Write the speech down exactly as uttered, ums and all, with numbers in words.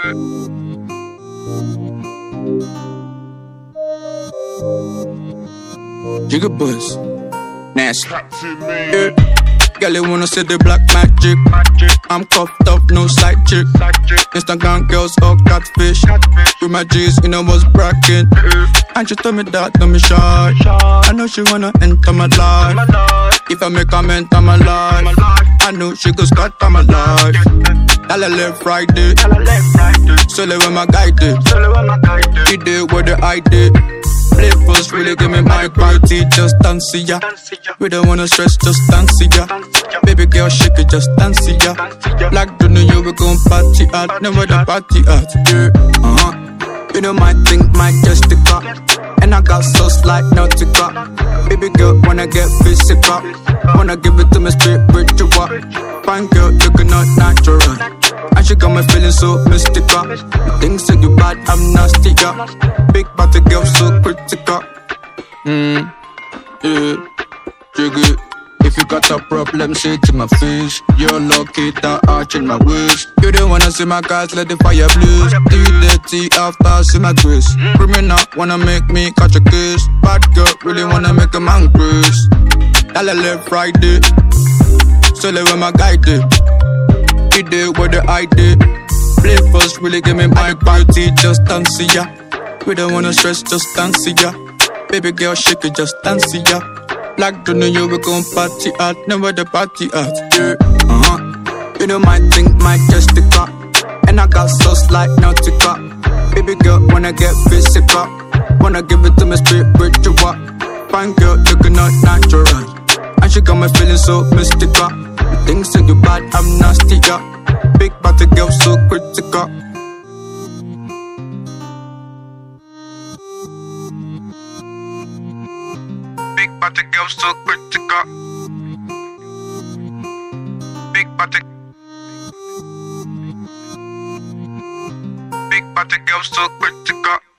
Jigga Buzz, nasty. Yeah. Girl, you wanna see the black magic. I'm cuffed up, no side chick. Instagram girls all catfish. With my G's, you know what's bracket. And she told me that, don't be shy. I know she wanna enter my life. If I make comment, I'm alive. I know she goes cut, I'm alive. Tell her left Friday. Solo with my guy did. He did what the I did. Play first, really give me my party. Just dance ya. We don't wanna stress, just dance ya. Baby girl, shake it, just dance ya. Like the new year, we gon' party out. Never the party out, yeah. Uh-huh. You know my thing, my Jessica. And I got sauce like Nautica. Baby girl, wanna get physical. Wanna give it to me straight ritual. Fine girl, looking all natural. And she got me feeling so mystical. You think so you bad, I'm nasty, yeah. Big body girl, so critical. Hmm, yeah, jiggy. If you got a problem, say to my face. You're lucky that I change my ways. You don't wanna see my guys, let the fire blaze. Do you dirty after see my grace? Criminal wanna make me catch a case. Bad girl really wanna make a man grace. Tell her left Friday. Solo with my guy did. He did what the I did. Play first, really give me my party. Just dance ya. We don't wanna stress, just dance ya. Baby girl, shake it, just dance ya. Like the new year, we gon' party out. Never the party out, yeah. Uh-huh. You know my thing, my Jessica. And I got sauce like Nautica. Baby girl, wanna get physical. Wanna give it to me straight ritual. Fine girl, looking all natural. And she got me feeling so mystical. You think so you bad, I'm nasty, yeah. Big body girl, so critical. Big body girl, so critical. Big body. Big body girl, so critical.